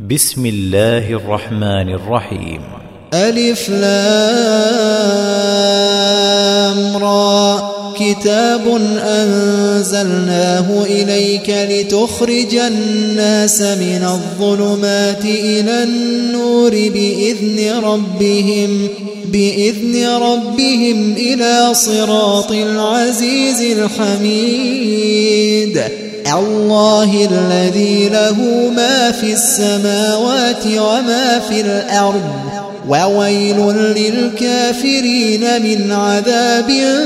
بسم الله الرحمن الرحيم. ألف لام را كتاب أنزلناه إليك لتخرج الناس من الظلمات إلى النور بإذن ربهم إلى صراط العزيز الحميد. الله الذي له ما في السماوات وما في الأرض وويل للكافرين من عذاب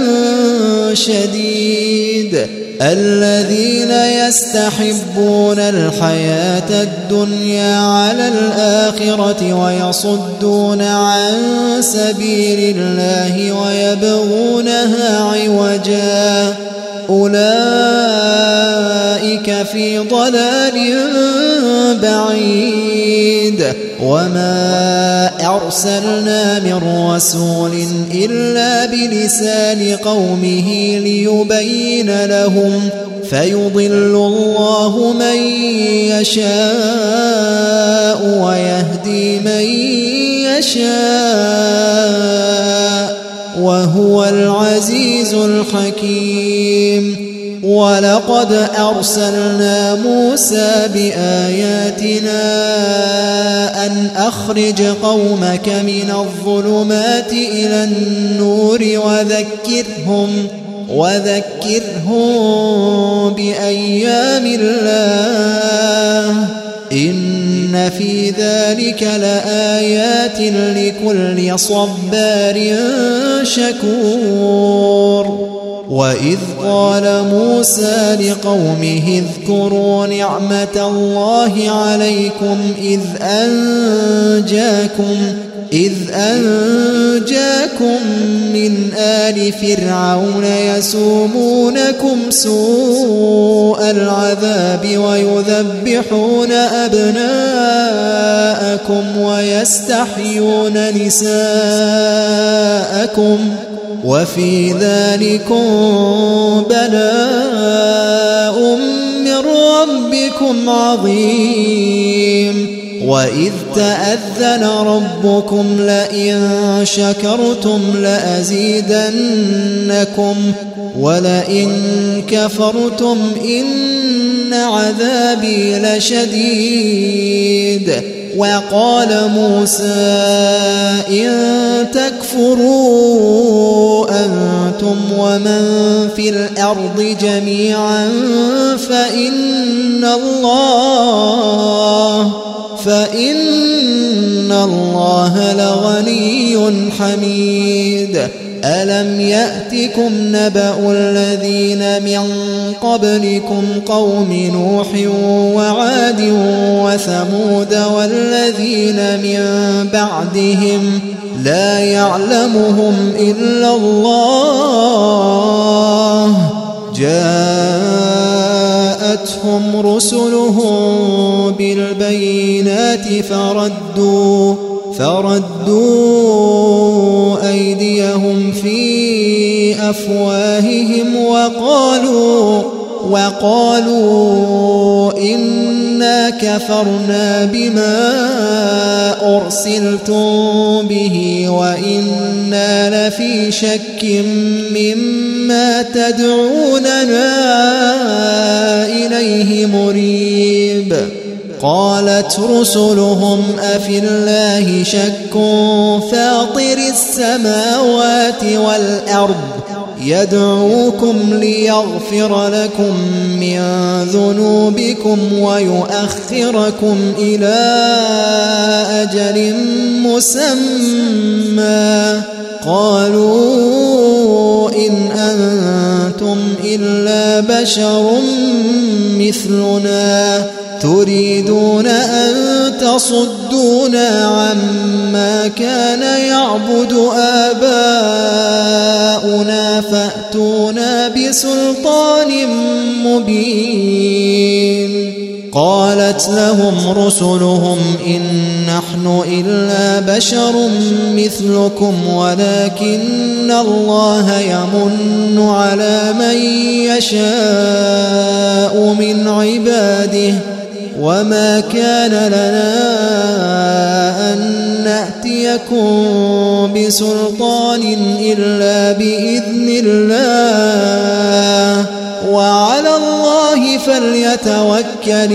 شديد. الذين يستحبون الحياة الدنيا على الآخرة ويصدون عن سبيل الله ويبغونها عوجا أولئك في ضلال بعيد. وما أرسلنا من رسول إلا بلسان قومه ليبين لهم فيضل الله من يشاء ويهدي من يشاء وهو العزيز الحكيم. ولقد أرسلنا موسى بآياتنا أن أخرج قومك من الظلمات إلى النور وذكرهم بأيام الله إن في ذلك لآيات لكل صبار شكور. وإذ قال موسى لقومه اذكروا نعمة الله عليكم إذ أنجاكم من آل فرعون يسومونكم سوء العذاب ويذبحون أبناءكم ويستحيون نساءكم وفي ذلكم بلاء من ربكم عظيم. وإذ تأذن ربكم لئن شكرتم لأزيدنكم ولئن كفرتم إن عذابي لشديد. وقال موسى إن تكفروا أنتم ومن في الأرض جميعا فإن الله لغني حميد. ألم يأتكم نبأ الذين من قبلكم قوم نوح وعاد وثمود والذين من بعدهم لا يعلمهم إلا الله جاءتهم رسلهم بالبينات فردوا أيديهم في أفواههم وقالوا إنا كفرنا بما أرسلتم به وإنا لفي شك مما تدعوننا إليه مريب. قالت رسلهم أفي الله شك فاطر السماوات والأرض يدعوكم ليغفر لكم من ذنوبكم ويؤخركم إلى أجل مسمى قالوا إن أنتم إلا بشر مثلنا تريدون أن تصدونا عما كان يعبد آباؤنا فأتونا بسلطان مبين. قالت لهم رسلهم إن نحن إلا بشر مثلكم ولكن الله يمن على من يشاء من عباده وما كان لنا أن نأتيكم بسلطان إلا بإذن الله وعلى الله فليتوكل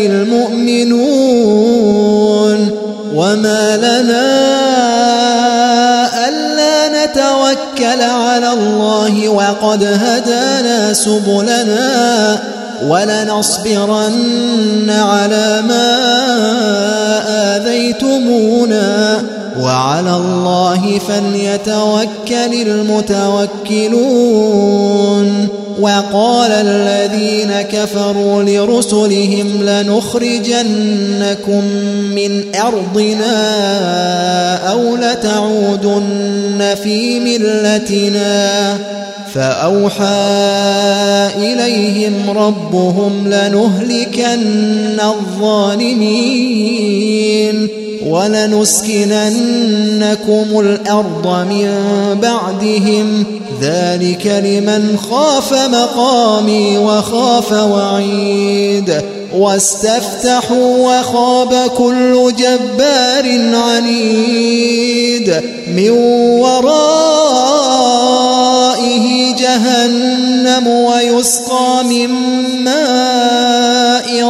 المؤمنون وما لنا ألا نتوكل على الله وقد هدانا سبلنا ولنصبرن على ما آذيتمونا وعلى الله فليتوكل المتوكلون وقال الذين كفروا لرسلهم لنخرجنكم من أرضنا أو لتعودن في ملتنا فأوحى إليهم ربهم لنهلكن الظالمين ولنسكننكم الأرض من بعدهم ذلك لمن خاف مقامي وخاف وعيد واستفتحوا وخاب كل جبار عنيد من ورائه جهنم ويسقى من ماء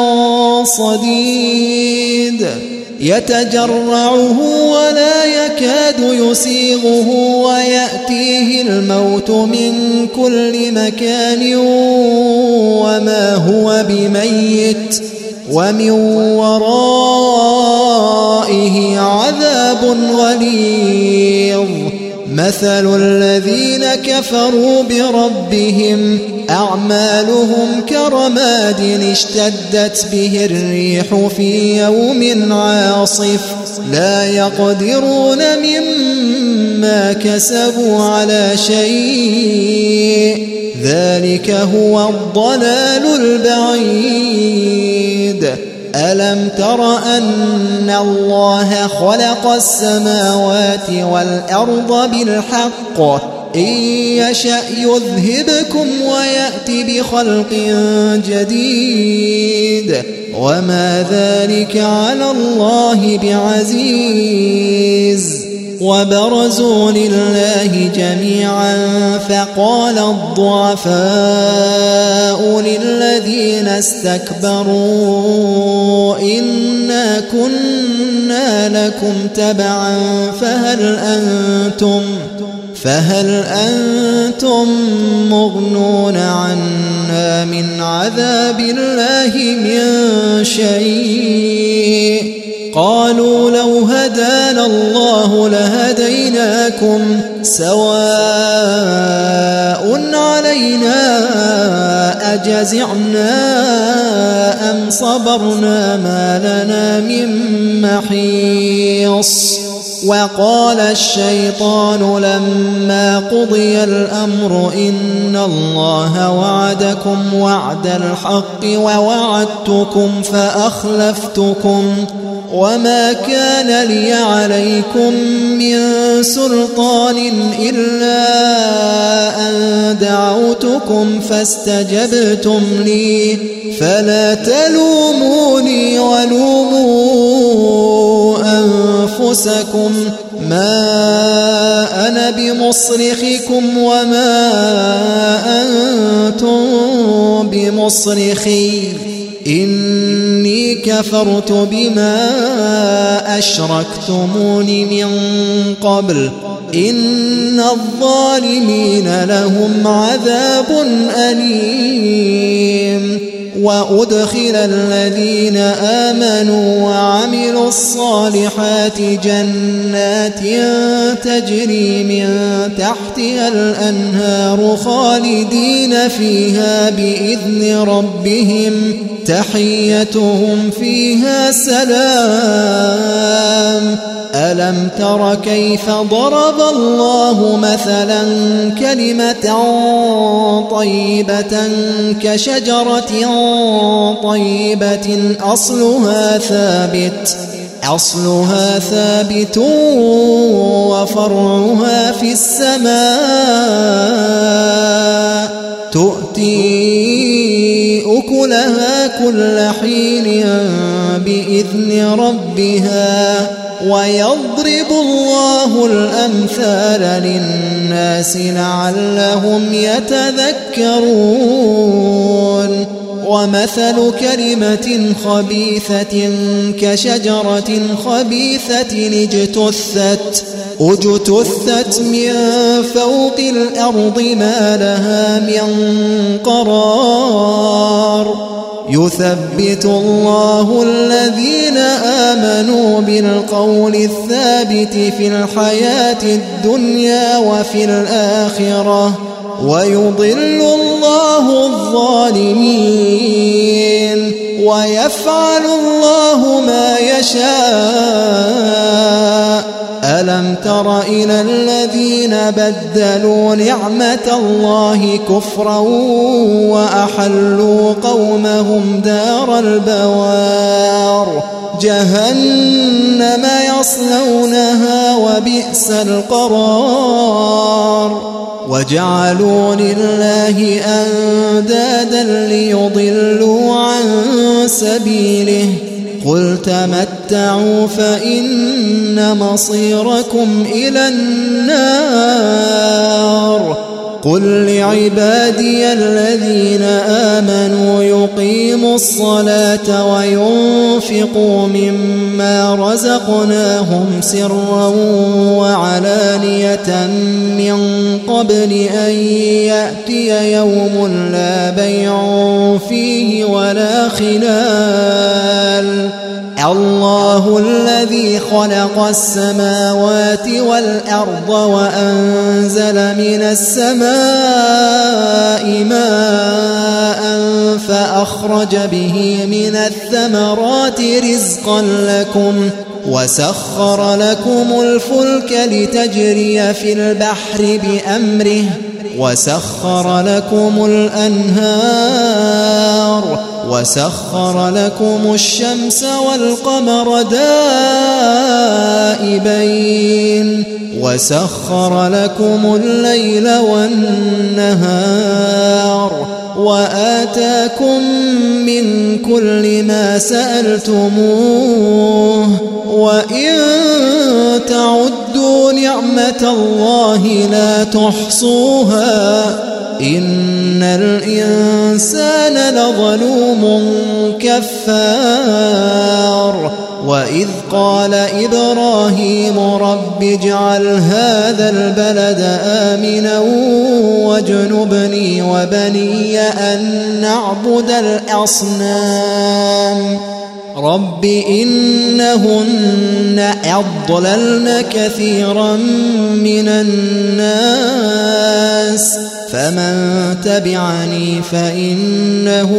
صديد يتجرعه ولا يكاد يسيغه ويأتيه الموت من كل مكان وما هو بميت ومن ورائه عذاب غليظ مثل الذين كفروا بربهم أعمالهم كرماد اشتدت به الريح في يوم عاصف لا يقدرون مما كسبوا على شيء ذلك هو الضلال البعيد ألم تر أن الله خلق السماوات والأرض بالحق إن يشأ يذهبكم ويأتي بخلق جديد وما ذلك على الله بعزيز وبرزوا لله جميعا فقال الضعفاء للذين استكبروا إنا كنا لكم تبعا فهل أنتم مغنون عنا من عذاب الله من شيء قالوا لو هدانا الله لهديناكم سواء علينا أجزعنا أم صبرنا ما لنا من محيص وقال الشيطان لما قضي الأمر إن الله وعدكم وعد الحق ووعدتكم فأخلفتكم وما كان لي عليكم من سلطان إلا أن دعوتكم فاستجبتم لي فلا تلوموني ولوموا أنفسكم ما أنا بمصرخكم وما أنتم بمصرخي إني كفرت بما أشركتمون من قبل إن الظالمين لهم عذاب أليم وأدخل الذين آمنوا وعملوا الصالحات جنات تجري من تحتها الأنهار خالدين فيها بإذن ربهم تحيتهم فيها سلام ألم تر كيف ضرب الله مثلا كلمة طيبة كشجرة طيبة أصلها ثابت وفرعها في السماء تؤتي أكلها كل حين بإذن ربها ويضرب الله الأمثال للناس لعلهم يتذكرون ومثل كلمة خبيثة كشجرة خبيثة اجتثت من فوق الأرض ما لها من قرار يثبت الله الذين آمنوا بالقول الثابت في الحياة الدنيا وفي الآخرة ويضل الله الظالمين ويفعل الله ما يشاء ألم تر إلى الذين بدلوا نعمة الله كفرا وأحلوا قومهم دار البوار جهنم يصلونها وبئس القرار وجعلوا لله أندادا ليضلوا عن سبيله قل تمتعوا فإن مصيركم إلى النار قل لعبادي الذين آمنوا يقيموا الصلاة وينفقوا مما رزقناهم سرا وعلانية من قبل أن يأتي يوم لا بيع فيه ولا خلال الله الذي خلق السماوات والأرض وأنزل من السماء ماء فأخرج به من الثمرات رزقا لكم وسخر لكم الفلك لتجري في البحر بأمره وسخر لكم الأنهار وسخر لكم الشمس والقمر دائبين وسخر لكم الليل والنهار وآتاكم من كل ما سألتموه وإن تعدوا نعمة الله لا تحصوها إن الإنسان لظلوم كفار وإذ قال إبراهيم رب اجعل هذا البلد آمنا واجنبني وبني أن نعبد الأصنام رب إنهن أضللن كثيرا من الناس فمن تبعني فإنه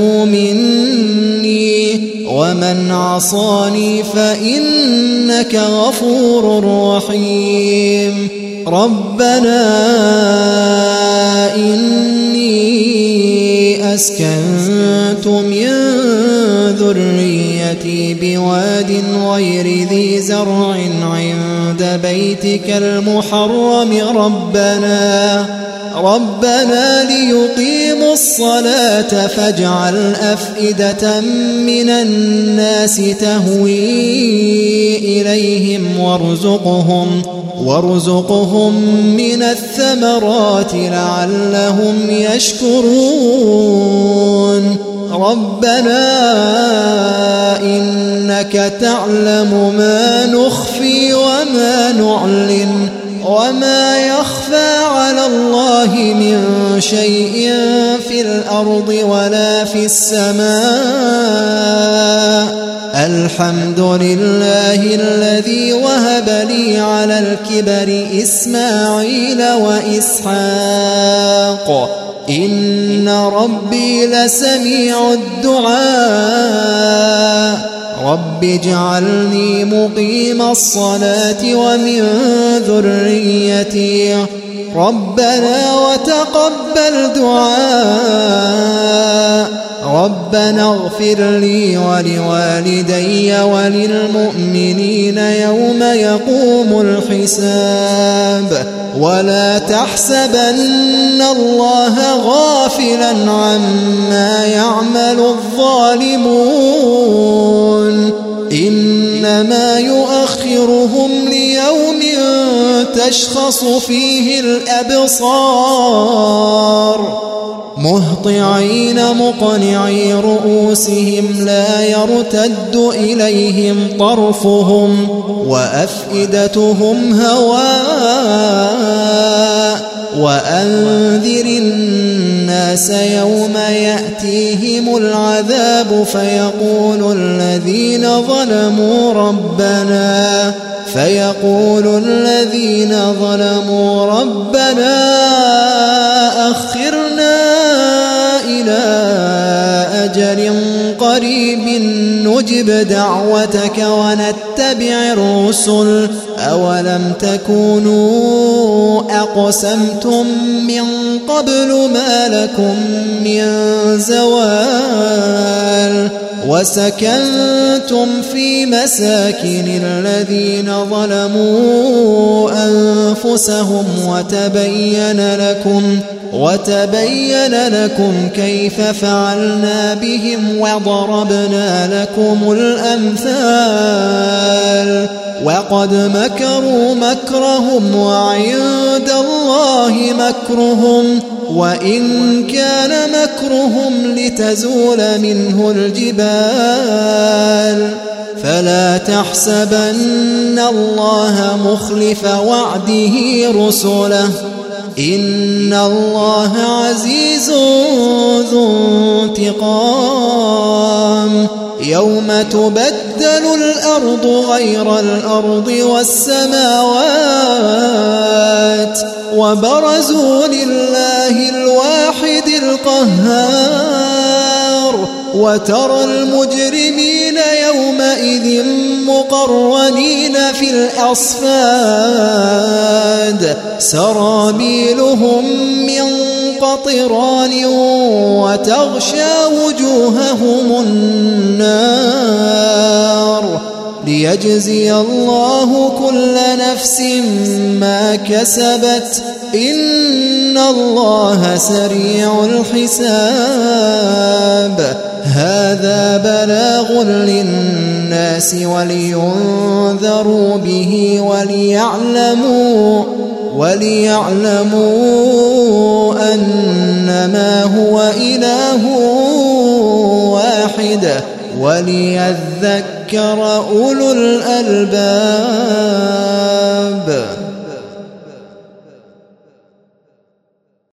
مني ومن عصاني فإنك غفور رحيم ربنا إني أسكنت من ذريتي بواد غير ذي زرع عند بيتك المحرم ربنا ليقيموا الصلاة فاجعل أفئدة من الناس تهوي إليهم وارزقهم من الثمرات لعلهم يشكرون ربنا إنك تعلم ما نخفي وما نعلن وما يخفى على الله من شيء في الأرض ولا في السماء الحمد لله الذي وهب لي على الكبر إسماعيل وإسحاق إن ربي لسميع الدعاء رب اجعلني مقيم الصلاة ومن ذريتي ربنا وتقبل دعاء ربنا اغفر لي ولوالدي وللمؤمنين يوم يقوم الحساب ولا تحسبن الله غافلا عما يعمل الظالمون إنما يؤخرهم ليوم تشخص فيه الأبصار مهطعين مقنعي رؤوسهم لا يرتد إليهم طرفهم وأفئدتهم هواء وأنذر الناس يوم يأتيهم العذاب فيقول الذين ظلموا ربنا أخرنا إلى أجل قريب نجب دعوتك ونتبع الرسل أولم تكونوا أقسمتم من قبل ما لكم من زوال وسكنتم في مساكن الذين ظلموا أنفسهم وتبين لكم كيف فعلنا بهم وضربنا لكم الأمثال وقد مكروا مكرهم وعند الله مكرهم وإن كان مكرهم لتزول منه الجبال فلا تحسبن الله مخلف وعده رسله إن الله عزيز ذو انتقام يوم تبدل الأرض غير الأرض والسماوات وبرزوا لله الواحد القهار وترى المجرمين يومئذ مقرنين في الأصفاد سرابيلهم من قطران وتغشى وجوههم النار ليجزي الله كل نفس ما كسبت إن الله سريع الحساب هذا بلاغ للناس ولينذروا به وليعلموا أنما هو إله واحد وليذكر أولو الألباب